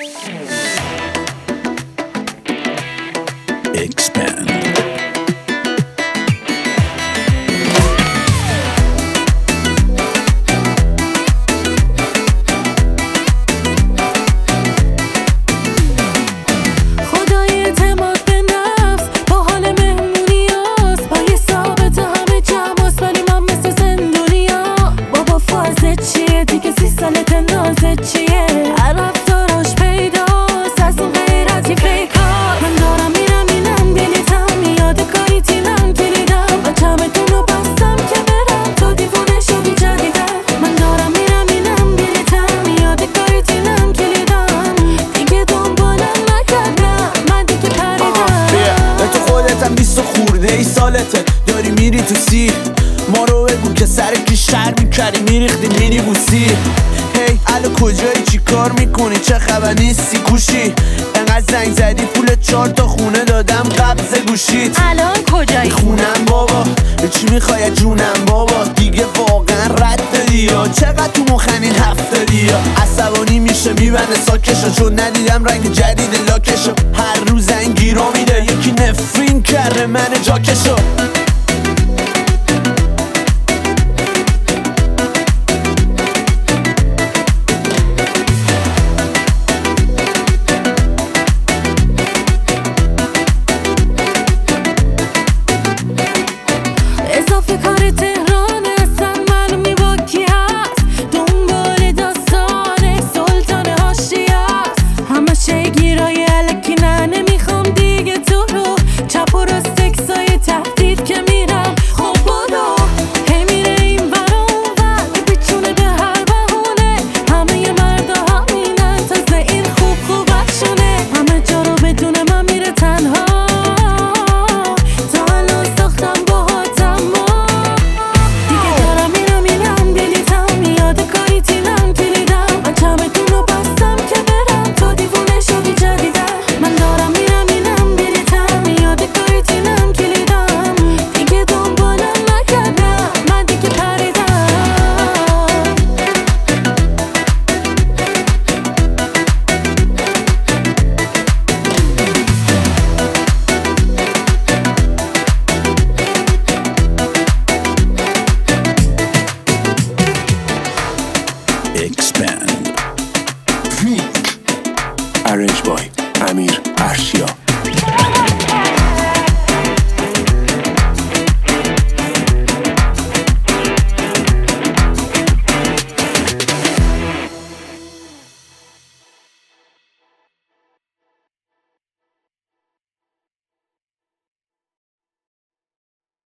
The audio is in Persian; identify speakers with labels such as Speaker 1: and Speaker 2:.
Speaker 1: Expand.
Speaker 2: نازت چیه؟ رفتاراش پیداست از اون غیرتی فیکار. من دارم میرم اینم دلیتم یاد کاری تینم کلیدم. من چمدونو بستم که برم تو دیوونه شدی جدیدم. من دارم میرم اینم دلیتم یاد کاری تینم کلیدم. دیگه دنبالم نکردم من دیگه پریدم.
Speaker 3: به تو خودتم 20 خورده ای سالته داری میری تو سیر. ما رو بگو که سر کی شر میکردی میریختی مینی بوسی. هی الو کجایی چی کار میکنی چه خبر نیستی کوشی؟ انقدر زنگ زدی پول 4 تا خونه دادم قبض گوشیت.
Speaker 2: الان کجایی؟
Speaker 3: خونم بابا چی میخوای جونم بابا دیگه واقعا رد دادی یا چقدر تو مخنین هفت دادی یا عصبانی میشه میبنه ساکشو چون ندیدم رنگ جدید لاکشو. هر روز زنگی رو میده یکی نفرین کرده من جاکشو.
Speaker 2: اضافه کار تهران اصلا معلومی با کی هست. دنبال داستان سلطان حاشیه است. همه شی گیرای الکی نه نمیخوام دیگه تو رو. چپ و راست تکسای تهدید که میرم خب برو. هی میره این ور اون ور میپیچونه به هر بهونه. همه مردا همینن تازه این خوبشونه. همه جا رو بدون من میره تنها. تا الان ساختم
Speaker 1: Expand.
Speaker 4: Arranged by Amir Arshia.